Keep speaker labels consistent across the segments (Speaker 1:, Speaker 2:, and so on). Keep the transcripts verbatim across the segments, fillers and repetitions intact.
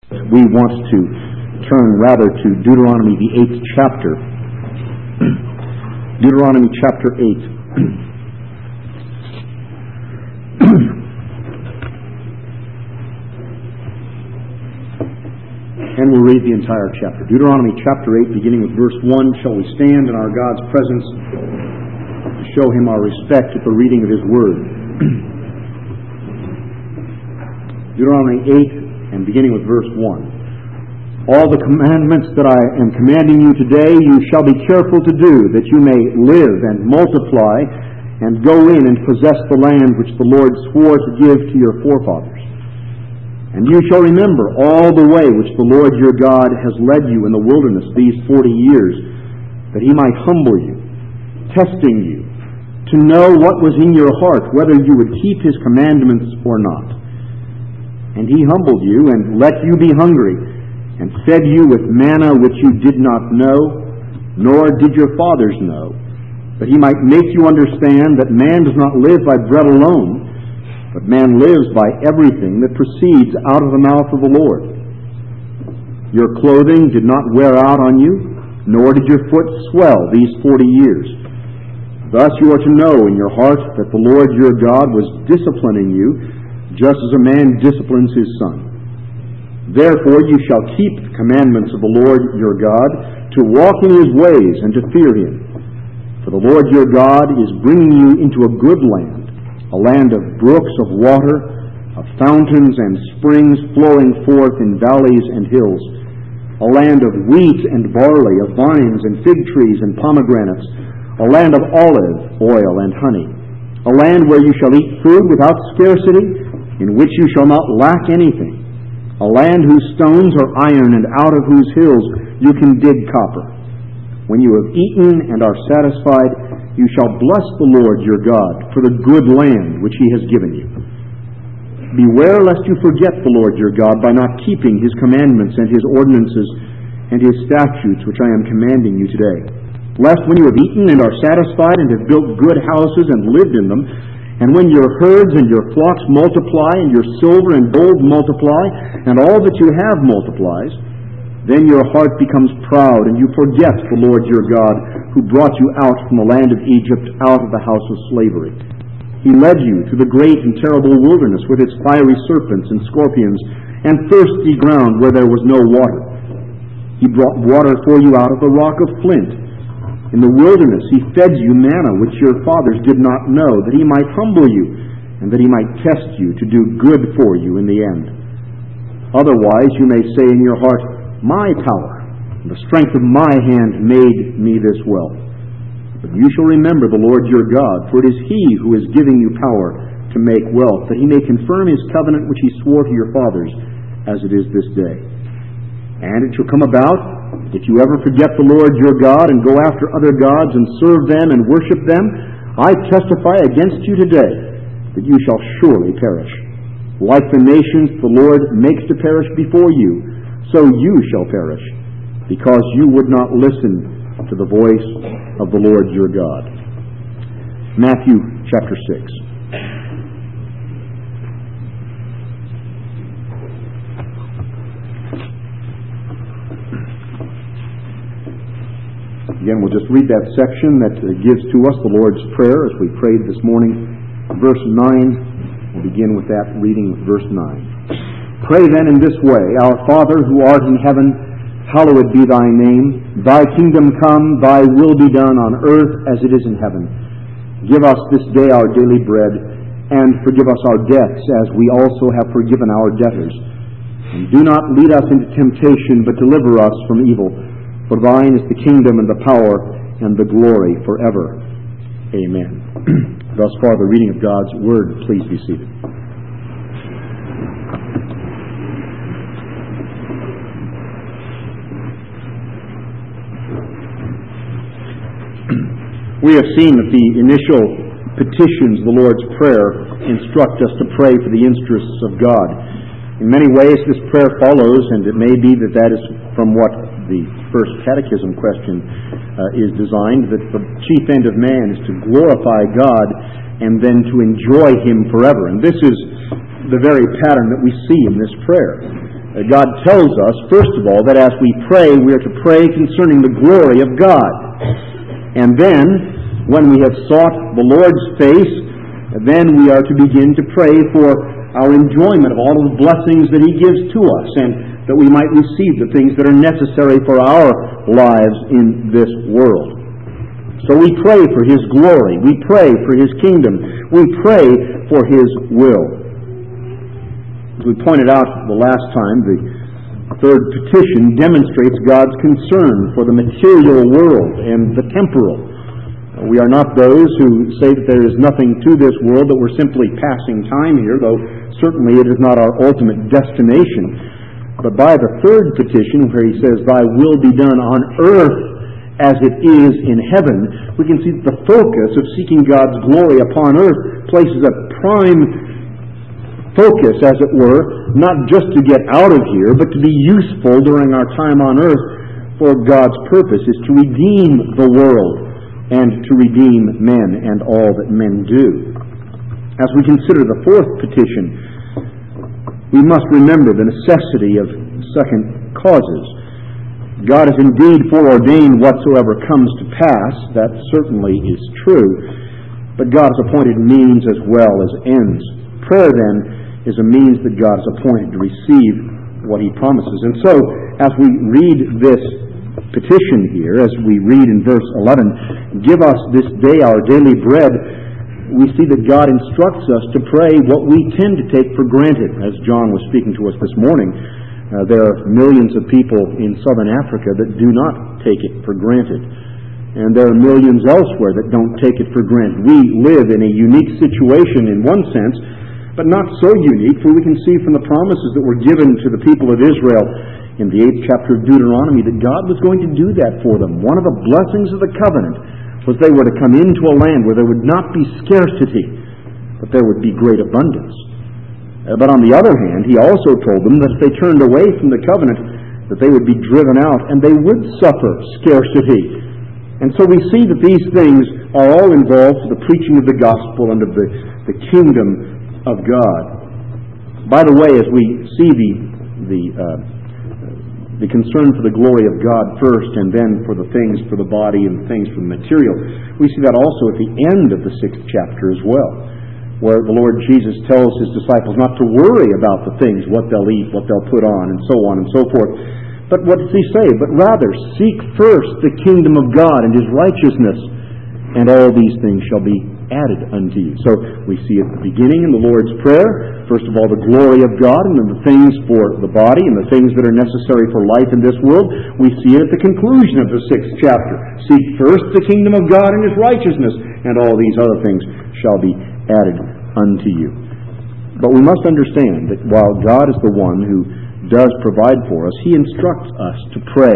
Speaker 1: We want to turn rather to Deuteronomy, the eighth chapter. Deuteronomy chapter eight. And we'll read the entire chapter. Deuteronomy chapter eight, beginning with verse one. Shall we stand in our God's presence to show Him our respect at the reading of His Word? Deuteronomy eight, and beginning with verse one. All the commandments that I am commanding you today you shall be careful to do, that you may live and multiply and go in and possess the land which the Lord swore to give to your forefathers. And you shall remember all the way which the Lord your God has led you in the wilderness these forty years, that He might humble you, testing you, to know what was in your heart, whether you would keep His commandments or not. And He humbled you and let you be hungry, and fed you with manna which you did not know, nor did your fathers know, that He might make you understand that man does not live by bread alone, but man lives by everything that proceeds out of the mouth of the Lord. Your clothing did not wear out on you, nor did your foot swell these forty years. Thus you are to know in your heart that the Lord your God was disciplining you, just as a man disciplines his son. Therefore you shall keep the commandments of the Lord your God, to walk in His ways and to fear Him. For the Lord your God is bringing you into a good land, a land of brooks of water, of fountains and springs flowing forth in valleys and hills, a land of wheat and barley, of vines and fig trees and pomegranates, a land of olive oil and honey, a land where you shall eat food without scarcity, in which you shall not lack anything, a land whose stones are iron, and out of whose hills you can dig copper. When you have eaten and are satisfied, you shall bless the Lord your God for the good land which He has given you. Beware lest you forget the Lord your God by not keeping His commandments and His ordinances and His statutes which I am commanding you today. Lest when you have eaten and are satisfied and have built good houses and lived in them, and when your herds and your flocks multiply, and your silver and gold multiply, and all that you have multiplies, then your heart becomes proud, and you forget the Lord your God, who brought you out from the land of Egypt, out of the house of slavery. He led you through the great and terrible wilderness, with its fiery serpents and scorpions, and thirsty ground where there was no water. He brought water for you out of the rock of flint. In the wilderness He fed you manna which your fathers did not know, that He might humble you, and that He might test you to do good for you in the end. Otherwise you may say in your heart, My power and the strength of my hand made me this wealth. But you shall remember the Lord your God, for it is He who is giving you power to make wealth, that He may confirm His covenant which He swore to your fathers, as it is this day. And it shall come about, if you ever forget the Lord your God and go after other gods and serve them and worship them, I testify against you today that you shall surely perish. Like the nations the Lord makes to perish before you, so you shall perish, because you would not listen to the voice of the Lord your God. Matthew chapter six. Again, we'll just read that section that gives to us the Lord's Prayer as we prayed this morning. Verse nine, we'll begin with that reading with verse nine. Pray then in this way, Our Father who art in heaven, hallowed be Thy name. Thy kingdom come, Thy will be done on earth as it is in heaven. Give us this day our daily bread, and forgive us our debts as we also have forgiven our debtors. And do not lead us into temptation, but deliver us from evil. For Thine is the kingdom and the power and the glory forever. Amen. Thus far the reading of God's Word. Please be seated. We have seen that the initial petitions, the Lord's Prayer, instruct us to pray for the interests of God. In many ways this prayer follows, and it may be that that is from what the first catechism question uh, is designed, that the chief end of man is to glorify God and then to enjoy Him forever. And this is the very pattern that we see in this prayer. Uh, God tells us, first of all, that as we pray, we are to pray concerning the glory of God. And then, when we have sought the Lord's face, then we are to begin to pray for our enjoyment of all of the blessings that He gives to us, and that we might receive the things that are necessary for our lives in this world. So we pray for His glory. We pray for His kingdom. We pray for His will. As we pointed out the last time, the third petition demonstrates God's concern for the material world and the temporal. We are not those who say that there is nothing to this world, that we're simply passing time here, though certainly it is not our ultimate destination. But by the third petition, where he says, "Thy will be done on earth as it is in heaven," we can see that the focus of seeking God's glory upon earth places a prime focus, as it were, not just to get out of here, but to be useful during our time on earth for God's purpose, is to redeem the world and to redeem men and all that men do. As we consider the fourth petition, we must remember the necessity of second causes. God has indeed foreordained whatsoever comes to pass. That certainly is true. But God has appointed means as well as ends. Prayer, then, is a means that God has appointed to receive what He promises. And so, as we read this petition here, as we read in verse eleven, "Give us this day our daily bread," we see that God instructs us to pray what we tend to take for granted. As John was speaking to us this morning, uh, there are millions of people in southern Africa that do not take it for granted. And there are millions elsewhere that don't take it for granted. We live in a unique situation in one sense, but not so unique, for we can see from the promises that were given to the people of Israel in the eighth chapter of Deuteronomy that God was going to do that for them. One of the blessings of the covenant was they were to come into a land where there would not be scarcity, but there would be great abundance. Uh, but on the other hand, He also told them that if they turned away from the covenant, that they would be driven out and they would suffer scarcity. And so we see that these things are all involved for the preaching of the gospel and of the, the kingdom of God. By the way, as we see the the uh, the concern for the glory of God first, and then for the things for the body and things for the material, we see that also at the end of the sixth chapter as well, where the Lord Jesus tells His disciples not to worry about the things, what they'll eat, what they'll put on, and so on and so forth. But what does He say? But rather, seek first the kingdom of God and His righteousness, and all these things shall be added unto you. So we see at the beginning in the Lord's Prayer, first of all, the glory of God, and then the things for the body and the things that are necessary for life in this world. We see it at the conclusion of the sixth chapter. Seek first the kingdom of God and His righteousness, and all these other things shall be added unto you. But we must understand that while God is the one who does provide for us, He instructs us to pray.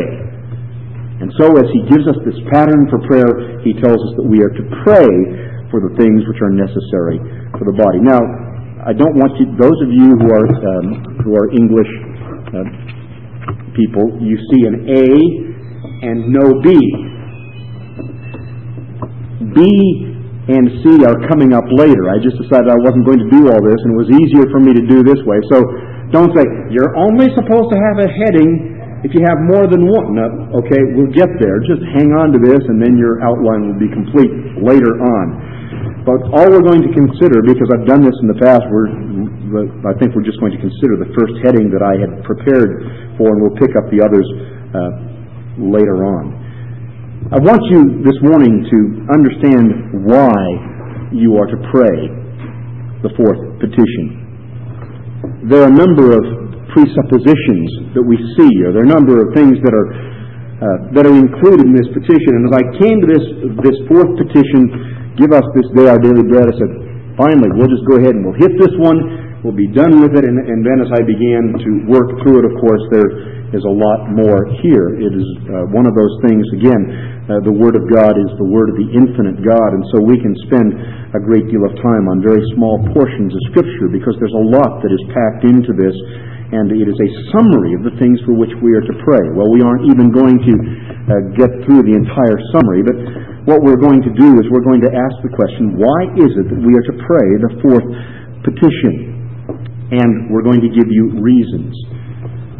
Speaker 1: And so as He gives us this pattern for prayer, He tells us that we are to pray for the things which are necessary for the body. Now, I don't want you, those of you who are um, who are English uh, people, you see an A and no B. B and C are coming up later. I just decided I wasn't going to do all this, and it was easier for me to do this way. So don't say, you're only supposed to have a heading if you have more than one. No, okay, we'll get there. Just hang on to this, and then your outline will be complete later on. But all we're going to consider, because I've done this in the past, we're, I think we're just going to consider the first heading that I had prepared for, and we'll pick up the others uh, later on. I want you this morning to understand why you are to pray the fourth petition. There are a number of presuppositions that we see, or there are a number of things that are uh, that are included in this petition. And as I came to this this fourth petition, "Give us this day our daily bread," I said, finally, we'll just go ahead and we'll hit this one, we'll be done with it. And, and then as I began to work through it, of course, there is a lot more here. It is uh, one of those things, again, uh, the Word of God is the Word of the infinite God, and so we can spend a great deal of time on very small portions of Scripture because there's a lot that is packed into this, and it is a summary of the things for which we are to pray. Well, we aren't even going to uh, get through the entire summary, but what we're going to do is we're going to ask the question, why is it that we are to pray the fourth petition? And we're going to give you reasons.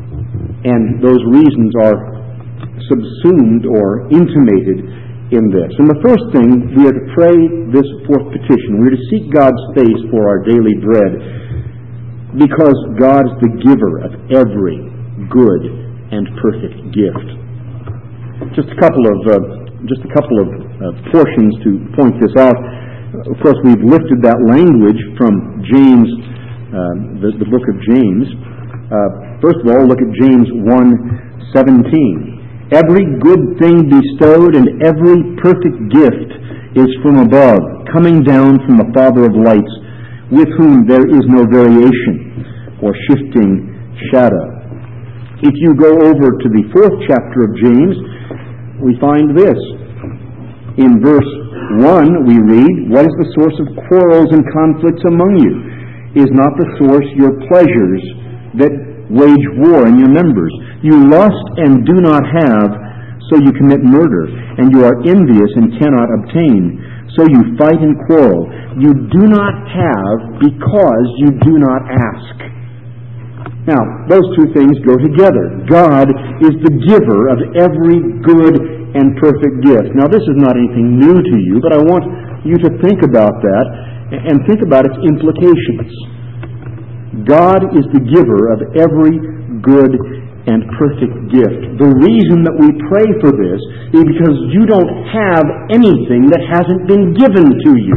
Speaker 1: And those reasons are subsumed or intimated in this. And the first thing, we are to pray this fourth petition. We are to seek God's face for our daily bread, because God is the giver of every good and perfect gift. Just a couple of uh, just a couple of uh, portions to point this out. Of course, we've lifted that language from James, uh, the, the book of James. Uh, first of all, look at James one seventeen. Every good thing bestowed and every perfect gift is from above, coming down from the Father of lights, with whom there is no variation or shifting shadow. If you go over to the fourth chapter of James, we find this. In verse one we read, "What is the source of quarrels and conflicts among you? Is not the source your pleasures that wage war in your members? You lust and do not have, so you commit murder. And you are envious and cannot obtain, so you fight and quarrel. You do not have because you do not ask." Now, those two things go together. God is the giver of every good and perfect gift. Now, this is not anything new to you, but I want you to think about that and think about its implications. God is the giver of every good and perfect gift. The reason that we pray for this is because you don't have anything that hasn't been given to you.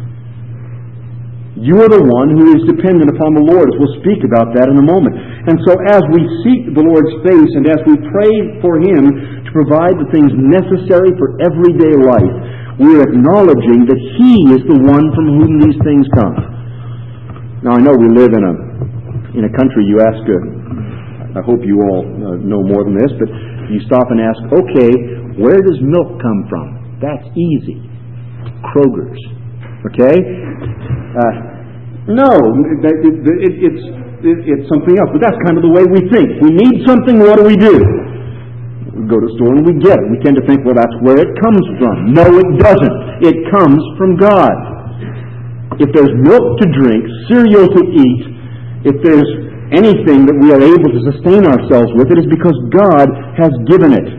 Speaker 1: You are the one who is dependent upon the Lord, as we'll speak about that in a moment. And so as we seek the Lord's face and as we pray for Him to provide the things necessary for everyday life, we're acknowledging that He is the one from whom these things come. Now, I know we live in a in a country, you ask, uh, I hope you all uh, know more than this, but you stop and ask, okay, where does milk come from? That's easy. Kroger's. Okay? Uh, no, it, it, it, it's, it, it's something else. But that's kind of the way we think. We need something, what do we do? We go to the store and we get it. We tend to think, well, that's where it comes from. No, it doesn't. It comes from God. If there's milk to drink, cereal to eat, if there's anything that we are able to sustain ourselves with, it is because God has given it.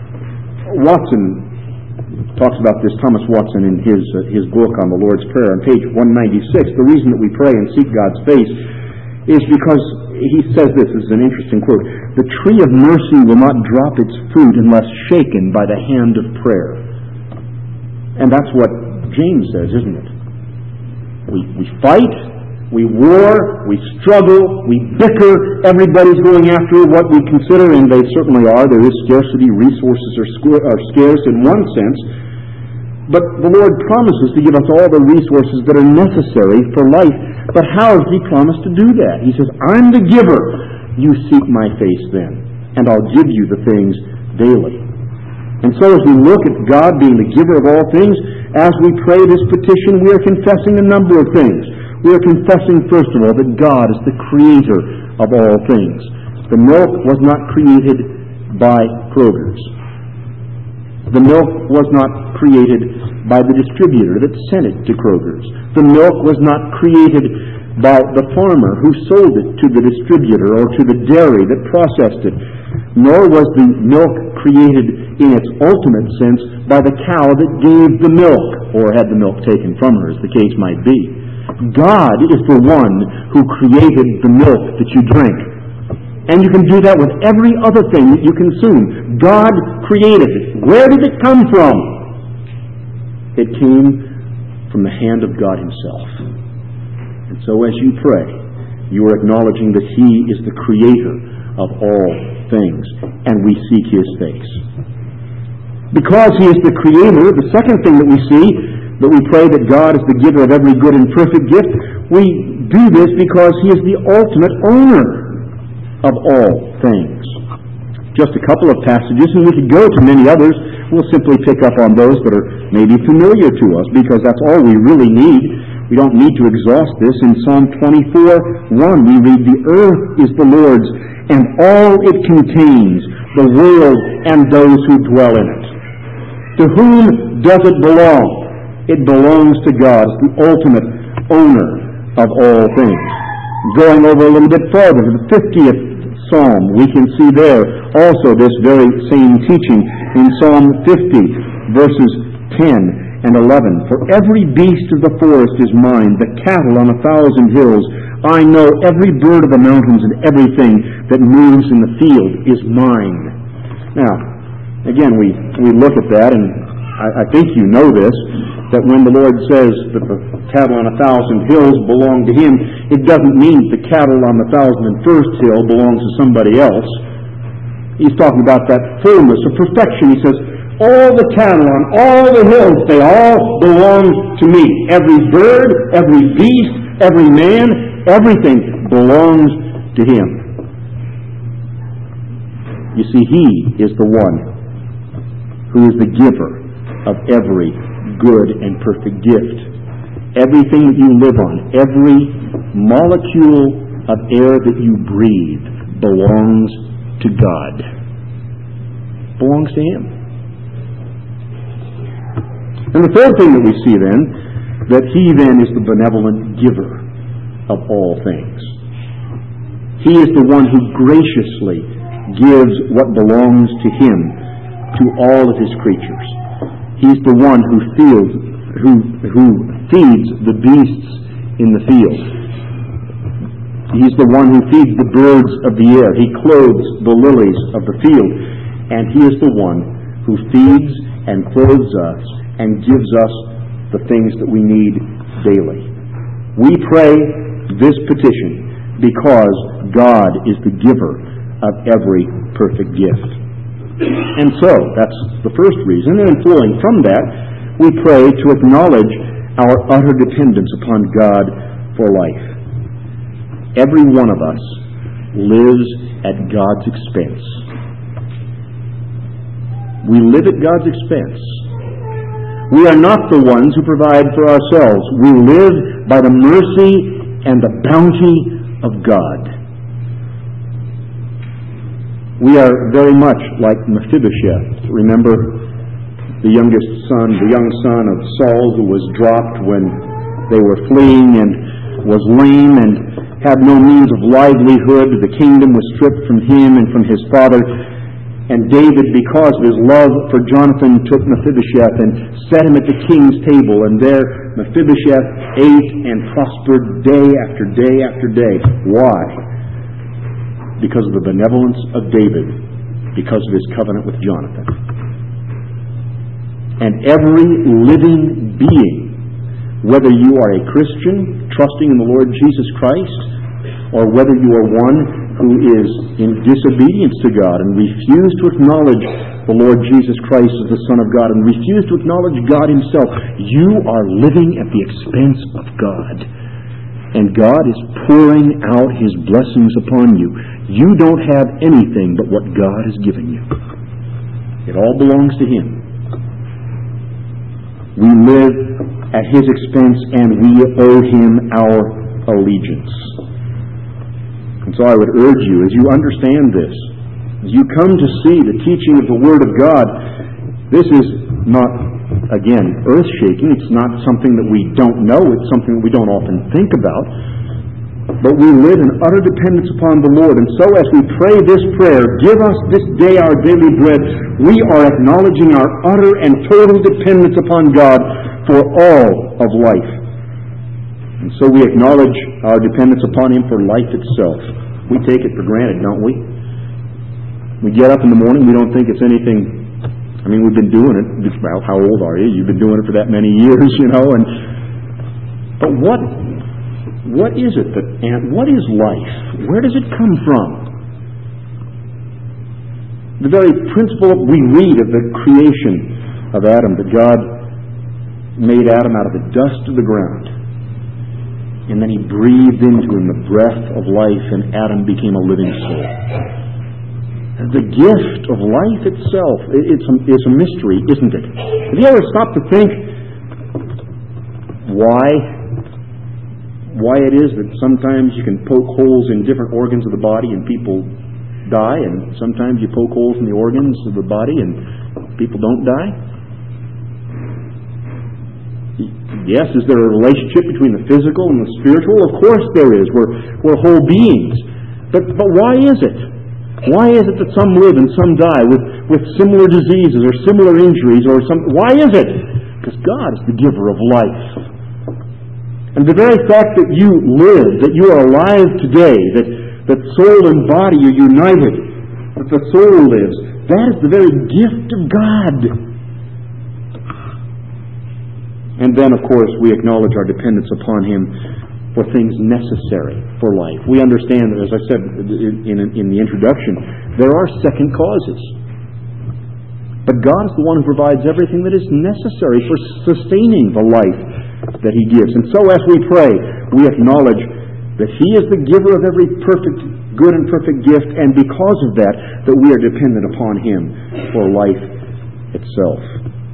Speaker 1: Watson talks about this, Thomas Watson, in his uh, his book on the Lord's Prayer, on page one ninety-six. The reason that we pray and seek God's face is because he says this, this is an interesting quote, "The tree of mercy will not drop its fruit unless shaken by the hand of prayer." And that's what James says, isn't it? We, we fight, we war, we struggle, we bicker. Everybody's going after what we consider, and they certainly are. There is scarcity. Resources are, squ- are scarce in one sense. But the Lord promises to give us all the resources that are necessary for life. But how has He promised to do that? He says, "I'm the giver. You seek my face then, and I'll give you the things daily." And so as we look at God being the giver of all things, as we pray this petition, we are confessing a number of things. We are confessing, first of all, that God is the creator of all things. The milk was not created by Kroger's. The milk was not created by the distributor that sent it to Kroger's. The milk was not created by the farmer who sold it to the distributor or to the dairy that processed it. Nor was the milk created in its ultimate sense by the cow that gave the milk or had the milk taken from her, as the case might be. God is the one who created the milk that you drink. And you can do that with every other thing that you consume. God created it. Where did it come from? It came from the hand of God Himself. And so as you pray, you are acknowledging that He is the creator of all things, and we seek His face. Because He is the creator, the second thing that we see, that we pray that God is the giver of every good and perfect gift, we do this because He is the ultimate owner of all things. Just a couple of passages, and we could go to many others. We'll simply pick up on those that are maybe familiar to us, because that's all we really need. We don't need to exhaust this. In Psalm twenty-four one, we read, "The earth is the Lord's, and all it contains, the world and those who dwell in it." To whom does it belong? It belongs to God as the ultimate owner of all things. Going over a little bit further, the fiftieth psalm, we can see there also this very same teaching in Psalm fifty, verses ten and eleven. For every beast of the forest is mine, the cattle on a thousand hills. I know every bird of the mountains and everything that moves in the field is mine. Now, again, we, we look at that, and I, I think you know this, that when the Lord says that the cattle on a thousand hills belong to Him, it doesn't mean the cattle on the thousand and first hill belongs to somebody else. He's talking about that fullness of perfection. He says, all the cattle on all the hills, they all belong to me. Every bird, every beast, every man, everything belongs to Him. You see, He is the one who is the giver of every good and perfect gift. Everything that you live on, every molecule of air that you breathe belongs to God. Belongs to Him. And the third thing that we see then, that He then is the benevolent giver of all things. He is the one who graciously gives what belongs to Him to all of His creatures. He's the one who feels, who, who feeds the beasts in the field. He's the one who feeds the birds of the air. He clothes the lilies of the field. And He is the one who feeds and clothes us and gives us the things that we need daily. We pray this petition because God is the giver of every perfect gift. And so, that's the first reason. And flowing from that, we pray to acknowledge our utter dependence upon God for life. Every one of us lives at God's expense. We live at God's expense. We are not the ones who provide for ourselves. We live by the mercy and the bounty of God. We are very much like Mephibosheth. Remember the youngest son, the young son of Saul, who was dropped when they were fleeing and was lame and had no means of livelihood. The kingdom was stripped from him and from his father. And David, because of his love for Jonathan, took Mephibosheth and set him at the king's table. And there Mephibosheth ate and prospered day after day after day. Why? Because of the benevolence of David, because of his covenant with Jonathan. And every living being, whether you are a Christian trusting in the Lord Jesus Christ, or whether you are one who is in disobedience to God and refuse to acknowledge the Lord Jesus Christ as the Son of God and refuse to acknowledge God Himself, you are living at the expense of God. And God is pouring out His blessings upon you. You don't have anything but what God has given you. It all belongs to Him. We live at His expense and we owe Him our allegiance. And so I would urge you, as you understand this, as you come to see the teaching of the Word of God, this is not, again, earth-shaking. It's not something that we don't know. It's something that we don't often think about. But we live in utter dependence upon the Lord. And so as we pray this prayer, give us this day our daily bread, we are acknowledging our utter and total dependence upon God for all of life. And so we acknowledge our dependence upon Him for life itself. We take it for granted, don't we? We get up in the morning, we don't think it's anything. I mean, we've been doing it. Well, how old are you? You've been doing it for that many years, you know. And but what what is it that and what is life? Where does it come from? The very principle we read of the creation of Adam, that God made Adam out of the dust of the ground, and then He breathed into him the breath of life, and Adam became a living soul. The gift of life itself, it's a, it's a mystery, isn't it? Have you ever stopped to think why, why it is that sometimes you can poke holes in different organs of the body and people die, and sometimes you poke holes in the organs of the body and people don't die? Yes, is there a relationship between the physical and the spiritual? Of course there is. We're, we're whole beings. But, but why is it? Why is it that some live and some die with, with similar diseases or similar injuries or some? Why is it? Because God is the giver of life. And the very fact that you live, that you are alive today, that, that soul and body are united, that the soul lives, that is the very gift of God. And then, of course, we acknowledge our dependence upon Him for things necessary for life. We understand that, as I said in, in, in the introduction, there are second causes. But God is the one who provides everything that is necessary for sustaining the life that He gives. And so as we pray, we acknowledge that He is the giver of every perfect, good and perfect gift, and because of that, that we are dependent upon Him for life itself.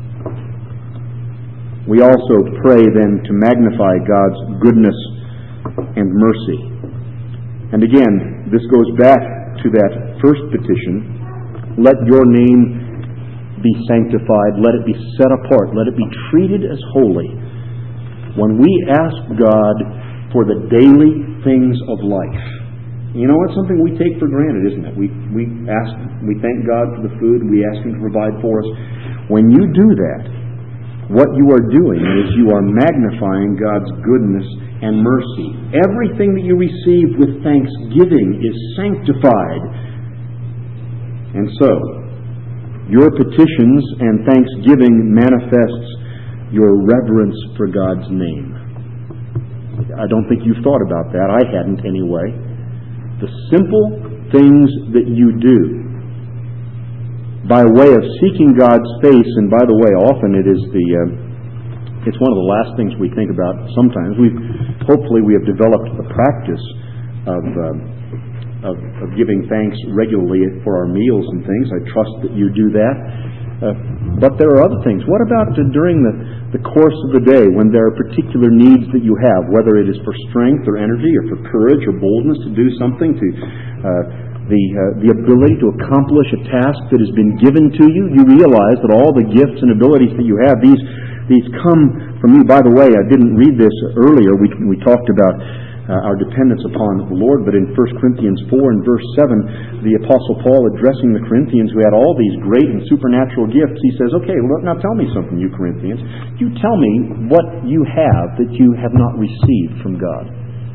Speaker 1: We also pray then to magnify God's goodness and mercy. And again, this goes back to that first petition. Let your name be sanctified. Let it be set apart. Let it be treated as holy. When we ask God for the daily things of life, you know, it's something we take for granted, isn't it? We we ask, we thank God for the food. We ask Him to provide for us. When you do that, what you are doing is you are magnifying God's goodness and mercy. Everything that you receive with thanksgiving is sanctified. And so, your petitions and thanksgiving manifests your reverence for God's name. I don't think you've thought about that. I hadn't anyway. The simple things that you do by way of seeking God's face, and by the way, often it is the uh, it's one of the last things we think about. Sometimes we, hopefully, we have developed a practice of, uh, of of giving thanks regularly for our meals and things. I trust that you do that. Uh, but there are other things. What about uh, during the the course of the day, when there are particular needs that you have, whether it is for strength or energy, or for courage or boldness to do something, to uh, the uh, the ability to accomplish a task that has been given to you? You realize that all the gifts and abilities that you have, these these come from you. By the way, I didn't read this earlier. We we talked about uh, our dependence upon the Lord, but in First Corinthians four and verse seven, the Apostle Paul, addressing the Corinthians who had all these great and supernatural gifts, he says, "Okay, well, now tell me something, you Corinthians. You tell me what you have that you have not received from God."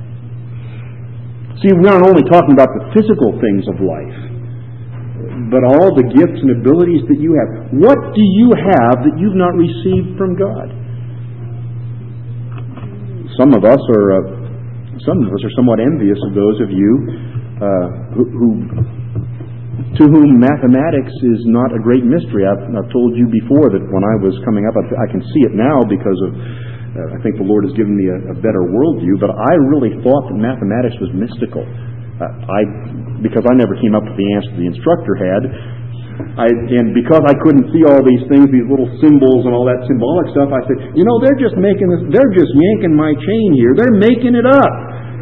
Speaker 1: See, we're not only talking about the physical things of life, but all the gifts and abilities that you have. What do you have that you've not received from God? Some of us are, uh, some of us are somewhat envious of those of you uh, who, who, to whom mathematics is not a great mystery. I've, I've told you before that when I was coming up, I, I can see it now because of. Uh, I think the Lord has given me a, a better worldview, but I really thought that mathematics was mystical. Uh, I, because I never came up with the answer the instructor had, I, and because I couldn't see all these things, these little symbols and all that symbolic stuff, I said, you know, they're just making this, they're just yanking my chain here. They're making it up.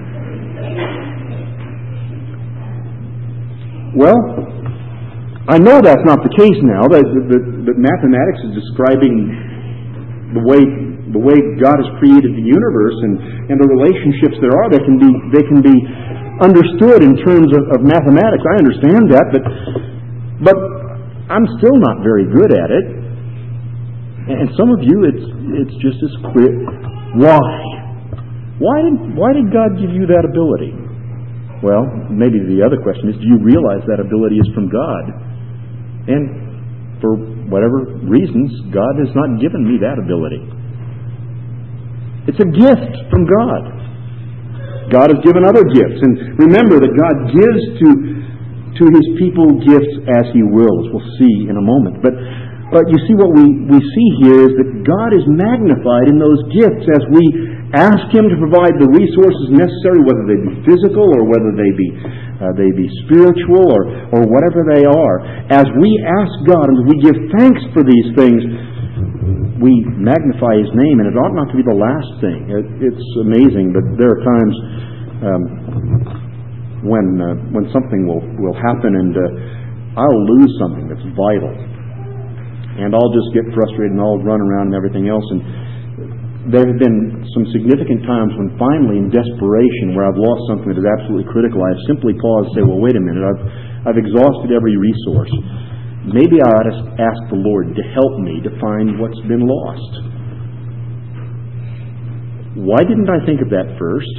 Speaker 1: Well, I know that's not the case now. That, that, that mathematics is describing the way the way God has created the universe and, and the relationships there are. They can be they can be understood in terms of, of mathematics. I understand that, but but I'm still not very good at it. And some of you, it's it's just as clear. Why? Why did why did God give you that ability? Well, maybe the other question is, do you realize that ability is from God? And for whatever reasons, God has not given me that ability. It's a gift from God. God has given other gifts. And remember that God gives to, to His people gifts as He wills. We'll see in a moment. But but you see what we, we see here is that God is magnified in those gifts as we ask Him to provide the resources necessary, whether they be physical or whether they be uh, they be spiritual or, or whatever they are. As we ask God and we give thanks for these things, we magnify His name, and it ought not to be the last thing. It, it's amazing, but there are times um, when uh, when something will, will happen, and uh, I'll lose something that's vital, and I'll just get frustrated, and I'll run around and everything else. And there have been some significant times when finally, in desperation, where I've lost something that is absolutely critical, I've simply paused and say, well, wait a minute, I've I've exhausted every resource. Maybe I ought to ask the Lord to help me to find what's been lost. Why didn't I think of that first?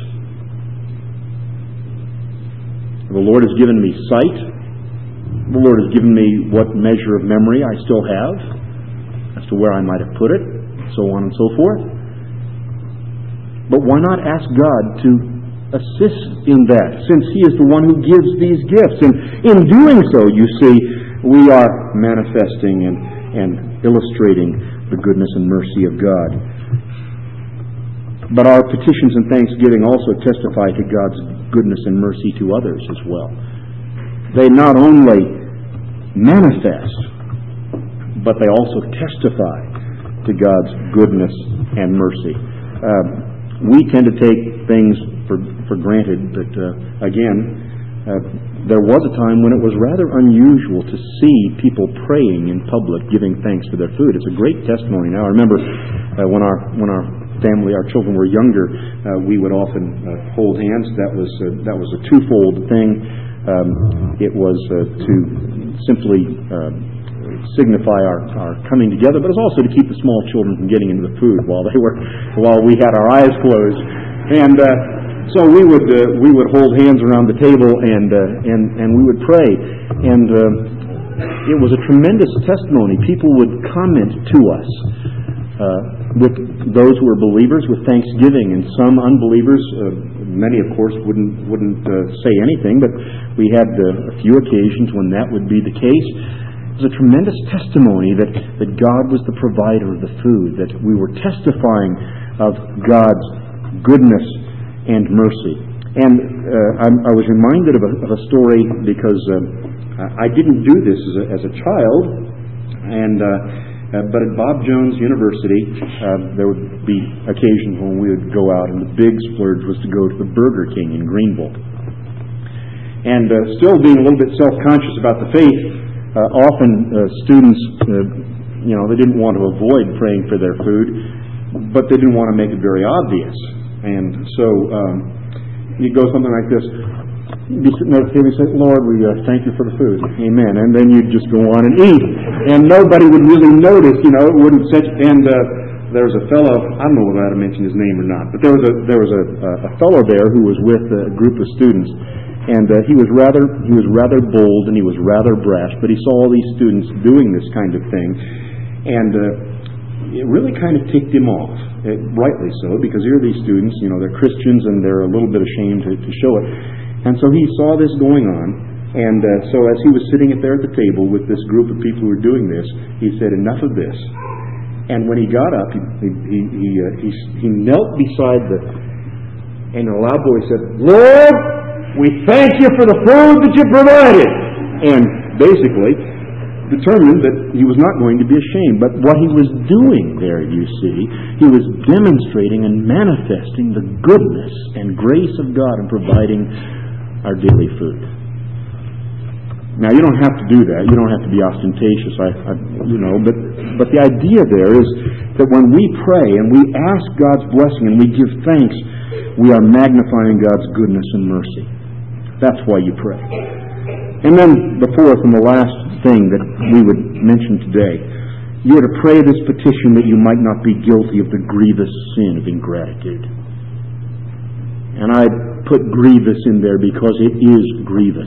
Speaker 1: The Lord has given me sight. The Lord has given me what measure of memory I still have as to where I might have put it, so on and so forth. But why not ask God to assist in that, since He is the one who gives these gifts? And in doing so, you see, we are manifesting and, and illustrating the goodness and mercy of God. But our petitions and thanksgiving also testify to God's goodness and mercy to others as well. They not only manifest, but they also testify to God's goodness and mercy. Uh, we tend to take things for, for granted, but uh, again, uh, there was a time when it was rather unusual to see people praying in public, giving thanks for their food. It's a great testimony now. I remember uh, when our when our family, our children were younger, uh, we would often uh, hold hands. That was uh, that was a twofold thing. Um, it was uh, to simply uh, signify our, our coming together, but it was also to keep the small children from getting into the food while they were while we had our eyes closed. And uh, so we would uh, we would hold hands around the table and uh, and and we would pray. And uh, it was a tremendous testimony. People would comment to us. Uh, with those who were believers with thanksgiving, and some unbelievers, uh, many of course wouldn't wouldn't uh, say anything, but we had uh, a few occasions when that would be the case. It was a tremendous testimony that, that God was the provider of the food, that we were testifying of God's goodness and mercy. And uh, I, I was reminded of a, of a story because uh, I didn't do this as a, as a child, and uh, Uh, but at Bob Jones University, uh, there would be occasions when we would go out, and the big splurge was to go to the Burger King in Greenville. And uh, still being a little bit self-conscious about the faith, uh, often uh, students, uh, you know, they didn't want to avoid praying for their food, but they didn't want to make it very obvious. And so um, you'd go something like this. You'd be sitting there at the table and say, Lord, we uh, thank you for the food. Amen. And then you'd just go on and eat. And nobody would really notice, you know, it wouldn't set you. And uh, there was a fellow, I don't know whether I ought to mention his name or not, but there was a there was a, a fellow there who was with a group of students. And uh, he was rather he was rather bold and he was rather brash, but he saw all these students doing this kind of thing. And uh, it really kind of ticked him off, it, rightly so, because here are these students, you know, they're Christians and they're a little bit ashamed to, to show it. And so he saw this going on, and uh, so as he was sitting there at the table with this group of people who were doing this, he said, enough of this. And when he got up, he he he, he, uh, he, he knelt beside the, and in a loud voice said, Lord, we thank you for the food that you provided. And basically determined that he was not going to be ashamed. But what he was doing there, you see, he was demonstrating and manifesting the goodness and grace of God in providing our daily food. Now, you don't have to do that. You don't have to be ostentatious, I, I, you know. But but the idea there is that when we pray and we ask God's blessing and we give thanks, we are magnifying God's goodness and mercy. That's why you pray. And then the fourth and the last thing that we would mention today, you are to pray this petition that you might not be guilty of the grievous sin of ingratitude. And I put grievous in there because it is grievous.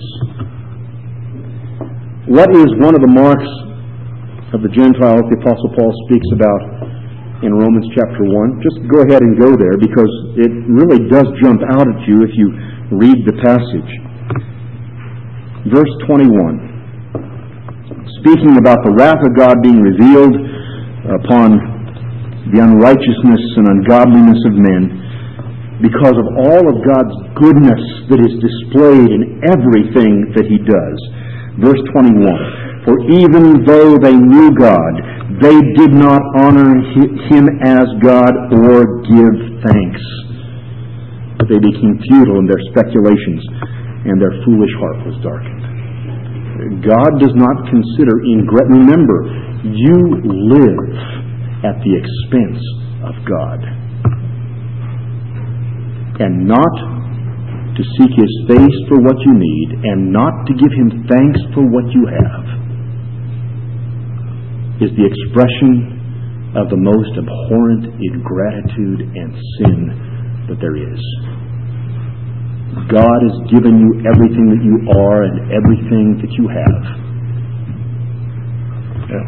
Speaker 1: What is one of the marks of the Gentiles the Apostle Paul speaks about in Romans chapter one? Just go ahead and go there because it really does jump out at you if you read the passage. Verse twenty-one. Speaking about the wrath of God being revealed upon the unrighteousness and ungodliness of men, because of all of God's goodness that is displayed in everything that He does. Verse twenty-one, for even though they knew God, they did not honor Him as God or give thanks. But they became futile in their speculations, and their foolish heart was darkened. God does not consider ingratitude. Remember, you live at the expense of God. And not to seek His face for what you need and not to give Him thanks for what you have is the expression of the most abhorrent ingratitude and sin that there is. God has given you everything that you are and everything that you have. Yeah.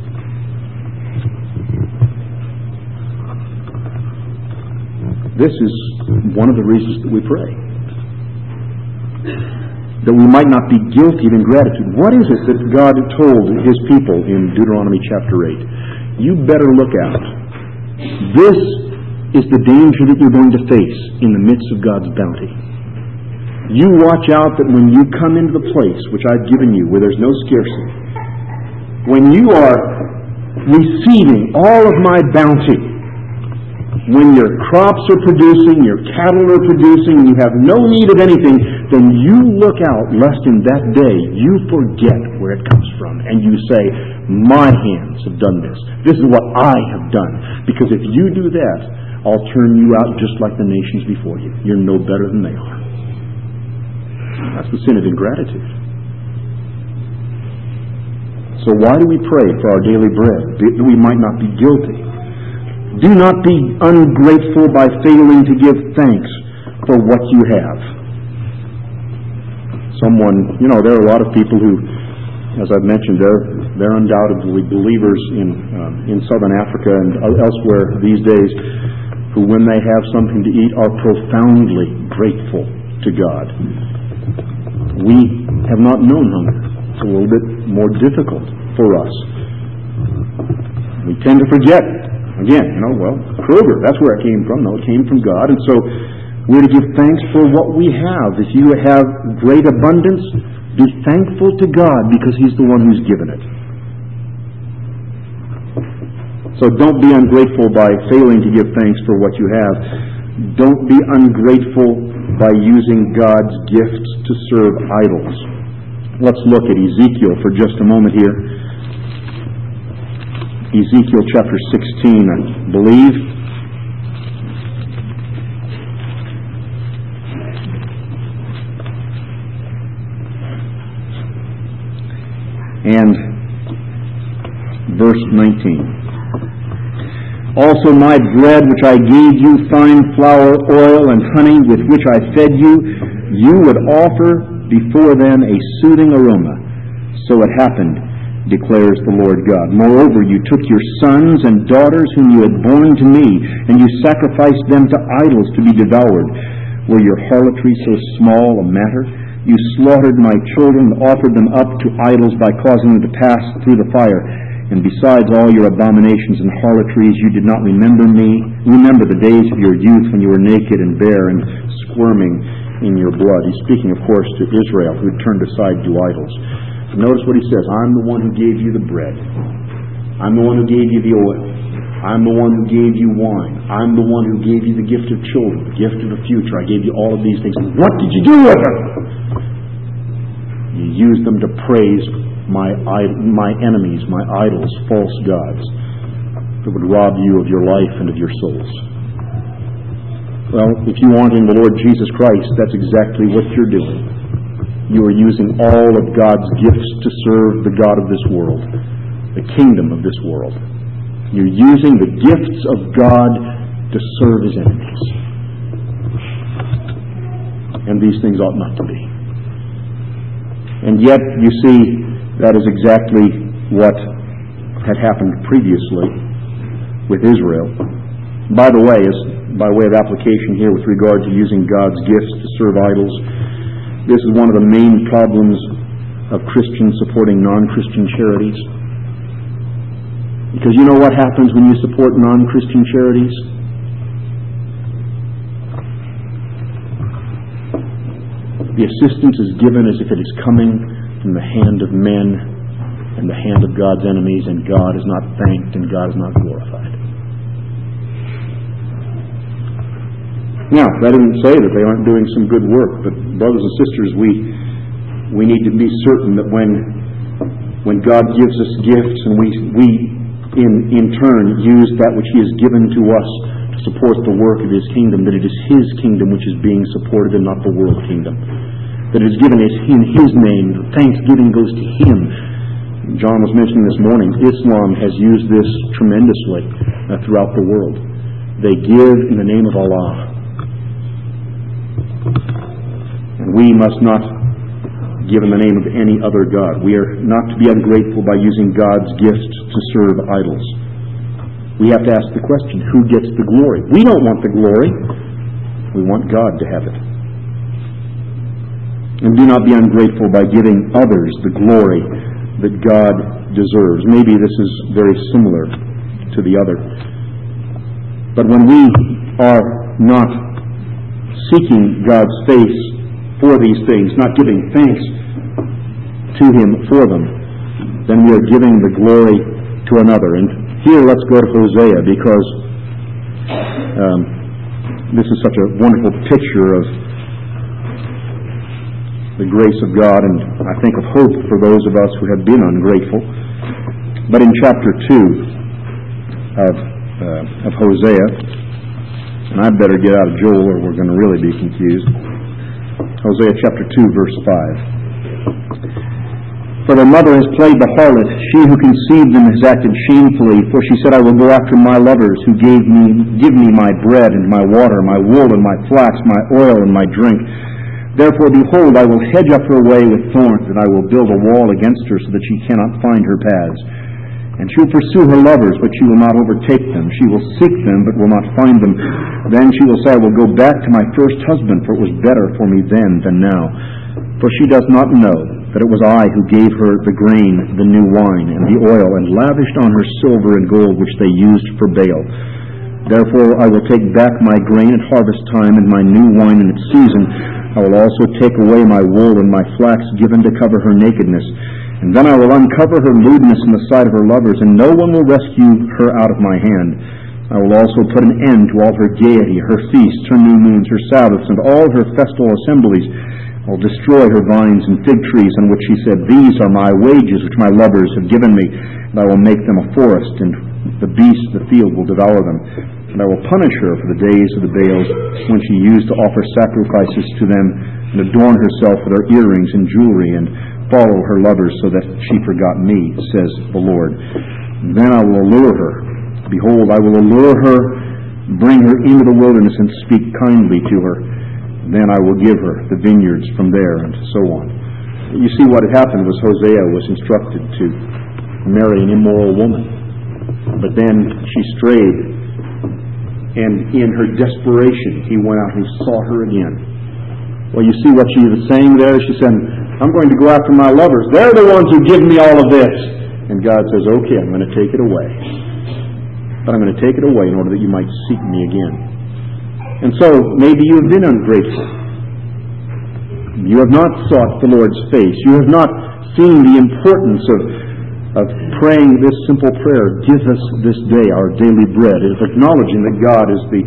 Speaker 1: This is one of the reasons that we pray. That we might not be guilty of ingratitude. What is it that God told His people in Deuteronomy chapter eight? You better look out. This is the danger that you're going to face in the midst of God's bounty. You watch out that when you come into the place which I've given you, where there's no scarcity, when you are receiving all of my bounty, when your crops are producing, your cattle are producing, and you have no need of anything, then you look out lest in that day you forget where it comes from. And you say, my hands have done this. This is what I have done. Because if you do that, I'll turn you out just like the nations before you. You're no better than they are. That's the sin of ingratitude. So why do we pray for our daily bread? That we might not be guilty. Do not be ungrateful by failing to give thanks for what you have. Someone, you know, there are a lot of people who, as I've mentioned, they're, they're undoubtedly believers in, um, in Southern Africa and elsewhere these days, who when they have something to eat are profoundly grateful to God. We have not known hunger. It's a little bit more difficult for us. We tend to forget. Again, you know, well, Kroger, that's where it came from. No, it came from God. And so we're to give thanks for what we have. If you have great abundance, be thankful to God because He's the one who's given it. So don't be ungrateful by failing to give thanks for what you have. Don't be ungrateful by using God's gifts to serve idols. Let's look at Ezekiel for just a moment here. Ezekiel chapter sixteen, I believe. And verse nineteen. Also my bread which I gave you, fine flour, oil, and honey, with which I fed you, you would offer before them a soothing aroma. So it happened, declares the Lord God. Moreover, you took your sons and daughters whom you had borne to me, and you sacrificed them to idols to be devoured. Were your harlotry so small a matter? You slaughtered my children and offered them up to idols by causing them to pass through the fire. And besides all your abominations and harlotries, you did not remember me. Remember the days of your youth when you were naked and bare and squirming in your blood. He's speaking, of course, to Israel, who had turned aside to idols. Notice what he says. I'm the one who gave you the bread. I'm the one who gave you the oil. I'm the one who gave you wine. I'm the one who gave you the gift of children, the gift of the future. I gave you all of these things. What did you do with them? You used them to praise my my enemies, my idols, false gods, that would rob you of your life and of your souls. Well, if you aren't in the Lord Jesus Christ, that's exactly what you're doing. You are using all of God's gifts to serve the God of this world, the kingdom of this world. You're using the gifts of God to serve His enemies. And these things ought not to be. And yet, you see, that is exactly what had happened previously with Israel. By the way, as by way of application here with regard to using God's gifts to serve idols, this is one of the main problems of Christians supporting non-Christian charities. Because you know what happens when you support non-Christian charities? The assistance is given as if it is coming from the hand of men and the hand of God's enemies, and God is not thanked and God is not glorified. Now, that didn't say that they aren't doing some good work, but brothers and sisters, we we need to be certain that when when God gives us gifts and we we in in turn use that which He has given to us to support the work of His kingdom, that it is His kingdom which is being supported and not the world kingdom. That it is given in His name. Thanksgiving goes to Him. John was mentioning this morning, Islam has used this tremendously uh, throughout the world. They give in the name of Allah. And we must not give in the name of any other God. We are not to be ungrateful by using God's gifts to serve idols. We have to ask the question, who gets the glory? We don't want the glory. We want God to have it. And do not be ungrateful by giving others the glory that God deserves. Maybe this is very similar to the other. But when we are not seeking God's face for these things, not giving thanks to Him for them, then we are giving the glory to another. And here let's go to Hosea, because um, this is such a wonderful picture of the grace of God, and I think of hope for those of us who have been ungrateful. But in chapter two of, uh, of Hosea, and I better get out of Joel or we're going to really be confused. Hosea chapter two, verse five. For their mother has played the harlot, she who conceived them has acted shamefully, for she said, I will go after my lovers, who gave me, give me my bread and my water, my wool and my flax, my oil and my drink. Therefore, behold, I will hedge up her way with thorns, and I will build a wall against her, so that she cannot find her paths. And she will pursue her lovers, but she will not overtake them. She will seek them, but will not find them. Then she will say, I will go back to my first husband, for it was better for me then than now. For she does not know that it was I who gave her the grain, the new wine, and the oil, and lavished on her silver and gold, which they used for Baal. Therefore I will take back my grain at harvest time, and my new wine in its season. I will also take away my wool and my flax given to cover her nakedness. And then I will uncover her lewdness in the sight of her lovers, and no one will rescue her out of my hand. I will also put an end to all her gaiety, her feasts, her new moons, her Sabbaths, and all her festal assemblies. I will destroy her vines and fig trees, on which she said, These are my wages, which my lovers have given me. And I will make them a forest, and the beasts of the field will devour them. And I will punish her for the days of the Baals, when she used to offer sacrifices to them, and adorn herself with her earrings and jewelry, and follow her lovers, so that she forgot me, says the Lord. And then I will allure her. Behold, I will allure her, bring her into the wilderness, and speak kindly to her. Then I will give her the vineyards from there, and so on. You see, what had happened was Hosea was instructed to marry an immoral woman. But then she strayed, and in her desperation, he went out and sought her again. Well, you see what she was saying there? She said, I'm going to go after my lovers. They're the ones who give me all of this. And God says, okay, I'm going to take it away. But I'm going to take it away in order that you might seek me again. And so, maybe you have been ungrateful. You have not sought the Lord's face. You have not seen the importance of, of praying this simple prayer, give us this day our daily bread. It is acknowledging that God is the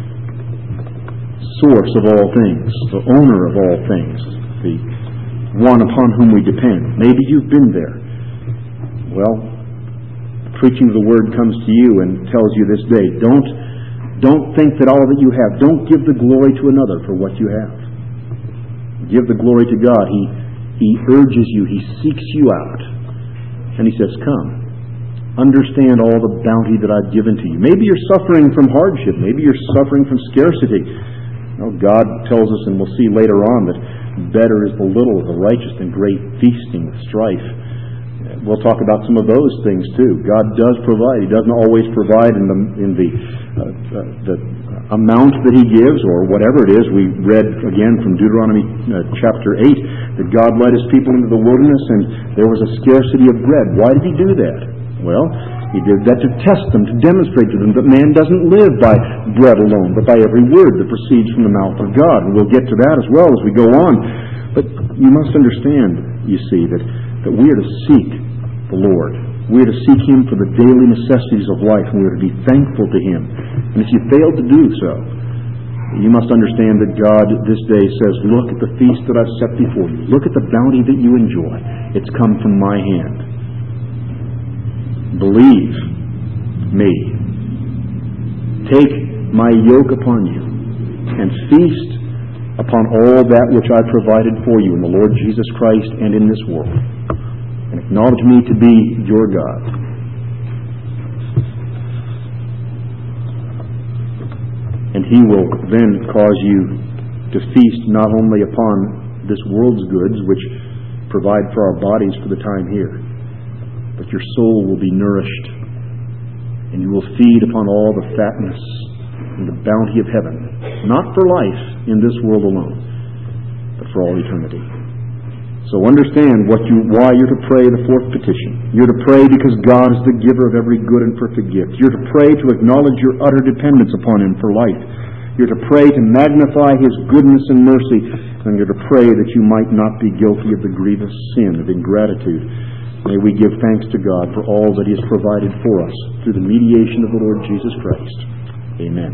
Speaker 1: source of all things, the owner of all things, the one upon whom we depend. Maybe you've been there. Well, preaching of the Word comes to you and tells you this day, don't Don't think that all that you have, don't give the glory to another for what you have. Give the glory to God. He, He urges you, He seeks you out. And He says, come, understand all the bounty that I've given to you. Maybe you're suffering from hardship. Maybe you're suffering from scarcity. You know, God tells us, and we'll see later on, that better is the little of the righteous than great feasting with strife. We'll talk about some of those things too. God does provide. He doesn't always provide in the in the, uh, uh, the amount that He gives, or whatever it is. We read again from Deuteronomy uh, chapter eight that God led His people into the wilderness, and there was a scarcity of bread. Why did He do that? Well, He did that to test them, to demonstrate to them that man doesn't live by bread alone, but by every word that proceeds from the mouth of God. And we'll get to that as well as we go on. But you must understand, you see, that, that we are to seek the Lord. We are to seek Him for the daily necessities of life, and we are to be thankful to Him. And if you fail to do so, you must understand that God this day says, look at the feast that I've set before you. Look at the bounty that you enjoy. It's come from my hand. Believe me. Take my yoke upon you, and feast upon all that which I provided for you in the Lord Jesus Christ and in this world, and acknowledge me to be your God. And He will then cause you to feast not only upon this world's goods, which provide for our bodies for the time here, but your soul will be nourished, and you will feed upon all the fatness and the bounty of heaven, not for life in this world alone, but for all eternity. So understand what you, why you're to pray the fourth petition. You're to pray because God is the giver of every good and perfect gift. You're to pray to acknowledge your utter dependence upon Him for life. You're to pray to magnify His goodness and mercy. And you're to pray that you might not be guilty of the grievous sin of ingratitude. May we give thanks to God for all that He has provided for us through the mediation of the Lord Jesus Christ. Amen.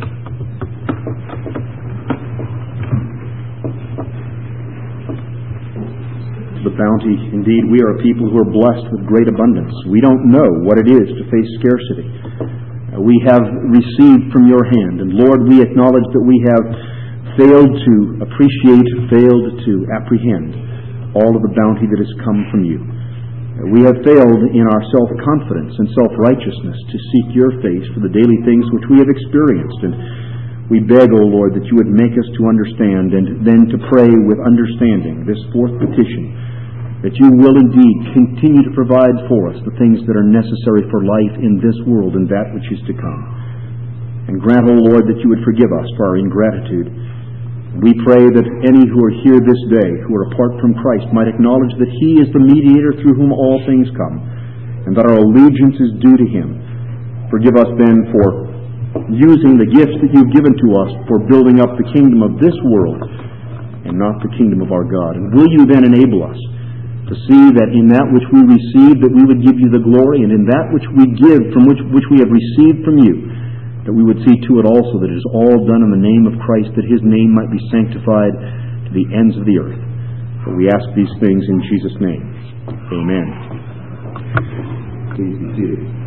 Speaker 1: The bounty, indeed, we are a people who are blessed with great abundance. We don't know what it is to face scarcity. We have received from your hand, and Lord, we acknowledge that we have failed to appreciate, failed to apprehend all of the bounty that has come from you. We have failed in our self-confidence and self-righteousness to seek your face for the daily things which we have experienced. And we beg, O Lord, that you would make us to understand, and then to pray with understanding this fourth petition, that you will indeed continue to provide for us the things that are necessary for life in this world and that which is to come. And grant, O Lord, that you would forgive us for our ingratitude. We pray that any who are here this day, who are apart from Christ, might acknowledge that He is the mediator through whom all things come, and that our allegiance is due to Him. Forgive us then for using the gifts that you've given to us for building up the kingdom of this world and not the kingdom of our God. And will you then enable us to see that in that which we receive, that we would give you the glory, and in that which we give, from which, which we have received from you, that we would see to it also that it is all done in the name of Christ, that His name might be sanctified to the ends of the earth. For we ask these things in Jesus' name. Amen. Please be seated.